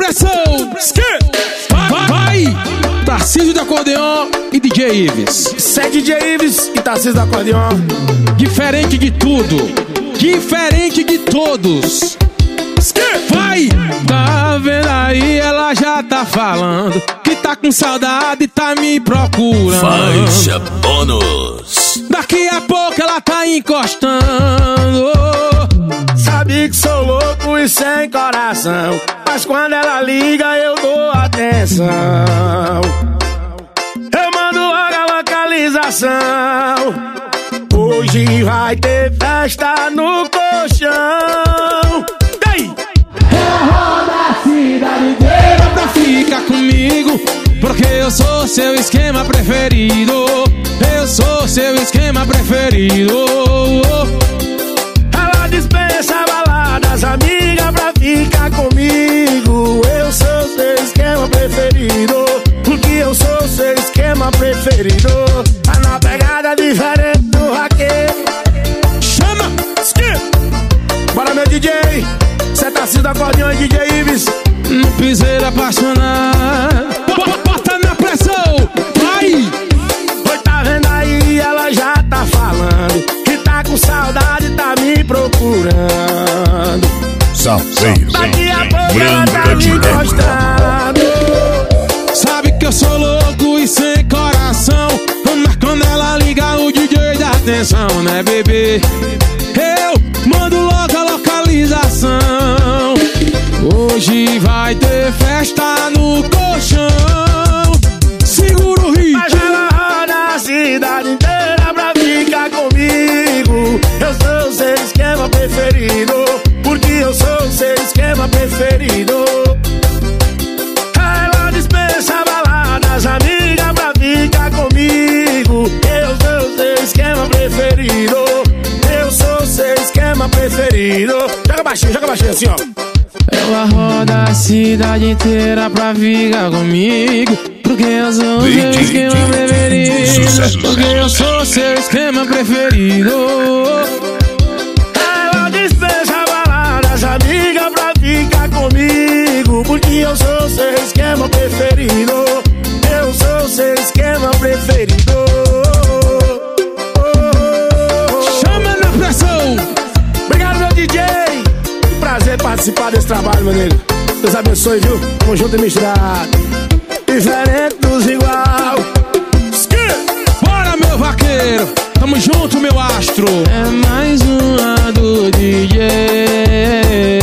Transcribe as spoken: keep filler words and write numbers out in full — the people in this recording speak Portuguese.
pressão. Vai, vai. Tarcísio do acordeon e D J Ives. Isso é D J Ives e Tarcísio do acordeon. Diferente de tudo, diferente de todos. Vai! Tá vendo aí, ela já tá falando que tá com saudade e tá me procurando. Faixa bônus. Daqui a pouco ela tá encostando. Sabe que sou louco e sem coração, mas quando ela liga eu dou atenção. Eu mando logo a localização. Hoje vai ter festa no colchão. Eu rodo a cidade inteira pra ficar comigo, porque eu sou seu esquema preferido. Eu sou seu esquema preferido. Ela dispensa baladas, amiga, pra ficar comigo. Eu sou seu esquema preferido, porque eu sou seu esquema preferido. Tá na pegada diferente do raqueiro. Chama! Bora, meu D J. Cê tá Tarcísio do acordeon e D J Ives. No piseiro apaixonado. Bota na pressão. Vai! Oi, tá vendo aí, ela já tá falando que tá com saudade, tá me procurando. Salveiro. Daqui a pouco ela tá me mostrando. Sabe que eu sou louco e sem coração, mas quando ela liga o D J dá atenção, né, bebê? Eu mando logo a localização. Hoje vai ter festa no colchão. Segura o ritmo. Mas ela roda a cidade inteira pra ficar comigo. Eu sou seu esquema preferido, porque eu sou seu esquema preferido. Ela dispensa baladas, amiga, pra ficar comigo. Eu sou seu esquema preferido. Eu sou seu esquema preferido. Joga baixinho, joga baixinho assim, ó. Ela roda a cidade inteira pra ficar comigo, porque eu sou seu esquema preferido. Porque eu sou seu esquema preferido. Ela dispensa baladas, amiga, pra ficar comigo, porque eu sou seu esquema preferido. Eu sou seu esquema preferido. Chama na pressão. Obrigado, meu D J. Que prazer participar desse trabalho, meu nego. Deus abençoe, viu? Tamo junto e misturado. Diferente dos igual. Bora, meu vaqueiro. Tamo junto, meu astro. É mais uma do D J.